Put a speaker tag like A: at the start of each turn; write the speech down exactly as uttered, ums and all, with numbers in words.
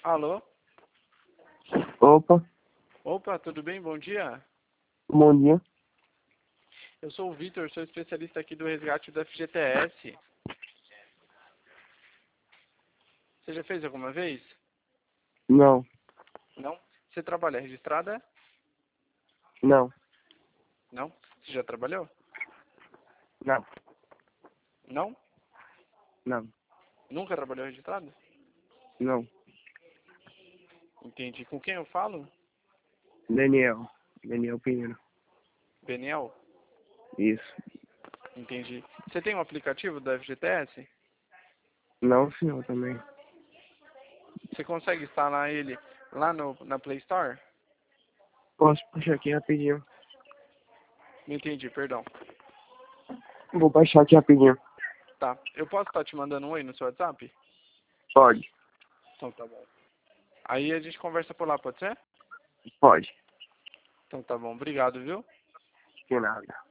A: Alô?
B: Opa,
A: Opa, tudo bem? Bom dia.
B: bom dia.
A: Eu sou o Vitor, sou especialista aqui do resgate do F G T S. Você já fez alguma vez?
B: Não,
A: Não? Você trabalha registrada?
B: não,
A: Não? Você já trabalhou?
B: não,
A: Não?
B: não,
A: Nunca trabalhou registrado?
B: não.
A: Entendi. Com quem eu falo?
B: Daniel, Daniel Pinheiro.
A: Beniel?
B: Isso.
A: Entendi. Você tem um aplicativo do F G T S?
B: Não, senhor, também.
A: Você consegue instalar ele lá no, na Play Store?
B: Posso baixar aqui rapidinho?
A: Não entendi, perdão.
B: Vou baixar aqui rapidinho.
A: Tá. Eu posso estar te mandando um oi no seu WhatsApp?
B: Pode,
A: Então tá bom. Aí a gente conversa por lá, pode ser?
B: pode.
A: Então tá bom. Obrigado, viu?
B: Que nada.